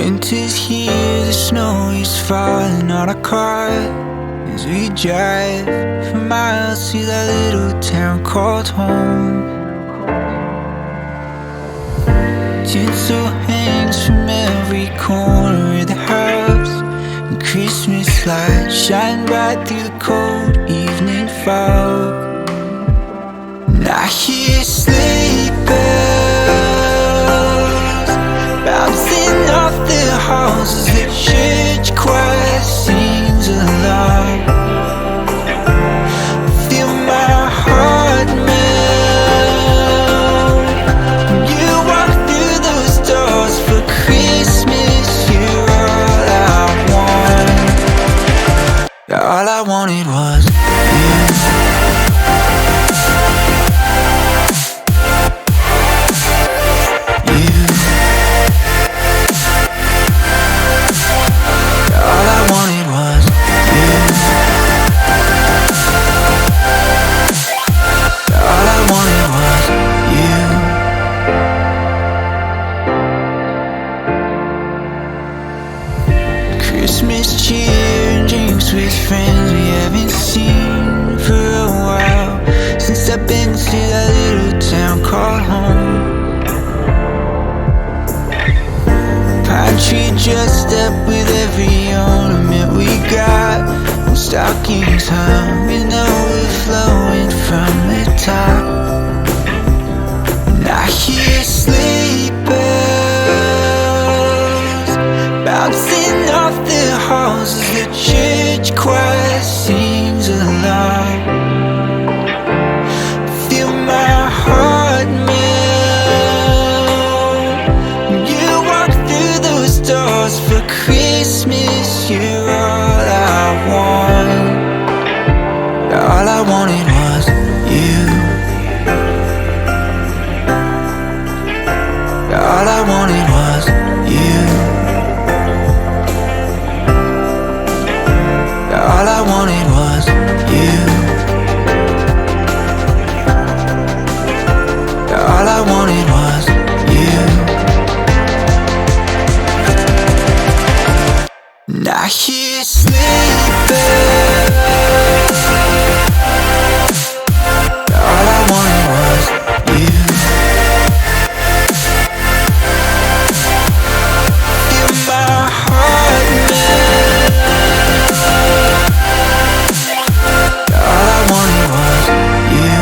Winter's here, the snow is falling on our car as we drive for miles to that little town called home. Tinsel hangs from every corner of the house, and Christmas lights shine bright through the cold evening fog. And I hear sleigh bells bouncing off the halls as the church choir sings along. Feel my heart melt when you walk through those doors. For Christmas, you're all I want. All I wanted was you. Christmas cheer and drinks with friends we haven't seen for a while, since I've been to that little town called home. Pine tree dressed up with every ornament we got, and stockings hung and overflowing from the top. And I hear sleigh bells bouncing off the halls as the church choir sings along. Feel my heart melt when you walk through those doors. For Christmas, you're all I want. All I wanted was you. All I wanted was you. All I wanted was you. All I wanted was you. And I hear sleigh bells. All I wanted was you. Feel my heart melt. All I wanted was you.